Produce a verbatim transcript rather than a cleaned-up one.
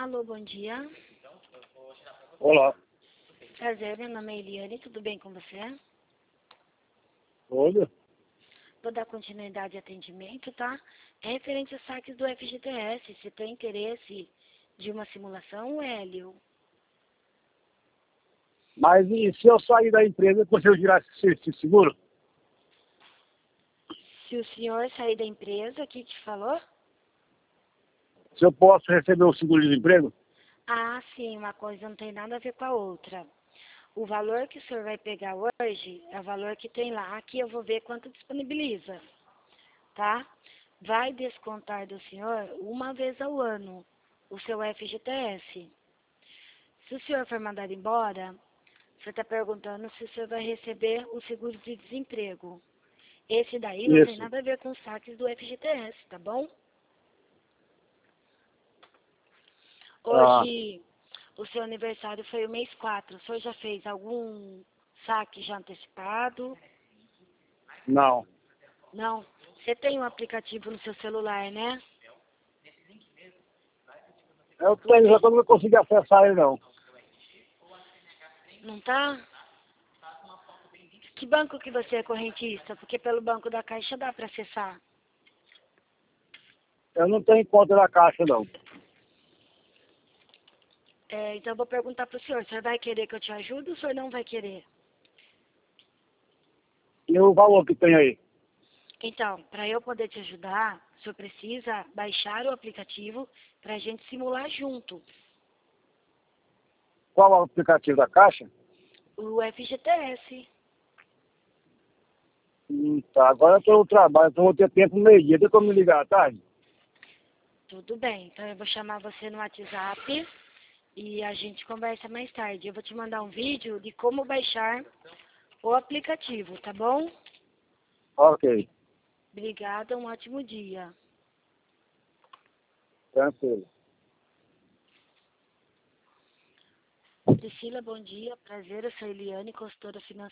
Alô, bom dia. Olá. Prazer, meu nome é Eliane, tudo bem com você? Olha, Vou dar continuidade ao atendimento, tá? É referente aos saques do F G T S. Se tem interesse de uma simulação, Hélio? mas e se eu sair da empresa, depois eu tirar esse, esse seguro? Se o senhor sair da empresa, o que te falou? Se eu posso receber o seguro-desemprego? Ah, sim, uma coisa não tem nada a ver com a outra. O valor que o senhor vai pegar hoje é o valor que tem lá. Aqui eu vou ver quanto disponibiliza, tá? Vai descontar do senhor uma vez ao ano o seu F G T S. Se o senhor for mandado embora, você está perguntando se o senhor vai receber o seguro de desemprego. Esse daí não tem Isso. nada a ver com os saques do F G T S, tá bom? Ah, Hoje, o seu aniversário foi o mês quatro. O senhor já fez algum saque já antecipado? não. Não. Você tem um aplicativo no seu celular, né? Eu tenho, só que eu não consegui acessar ele, não. Não tá? Que banco que você é correntista? Porque pelo banco da Caixa dá para acessar. Eu não tenho conta na Caixa, não. É, então eu vou perguntar para o senhor. O senhor vai querer que eu te ajude ou o senhor não vai querer? E o valor que tem aí? Então, para eu poder te ajudar, o senhor precisa baixar o aplicativo para a gente simular junto Qual é o aplicativo da Caixa? o F G T S. Hum, tá, agora eu estou no trabalho, então vou ter tempo no meio-dia. Deixa eu me ligar à tarde. Tudo bem, então eu vou chamar você no WhatsApp e a gente conversa mais tarde. Eu vou te mandar um vídeo de como baixar o aplicativo, tá bom? Ok, Obrigada, um ótimo dia. tranquilo. Priscila, bom dia. Prazer, eu sou Eliane, consultora financeira.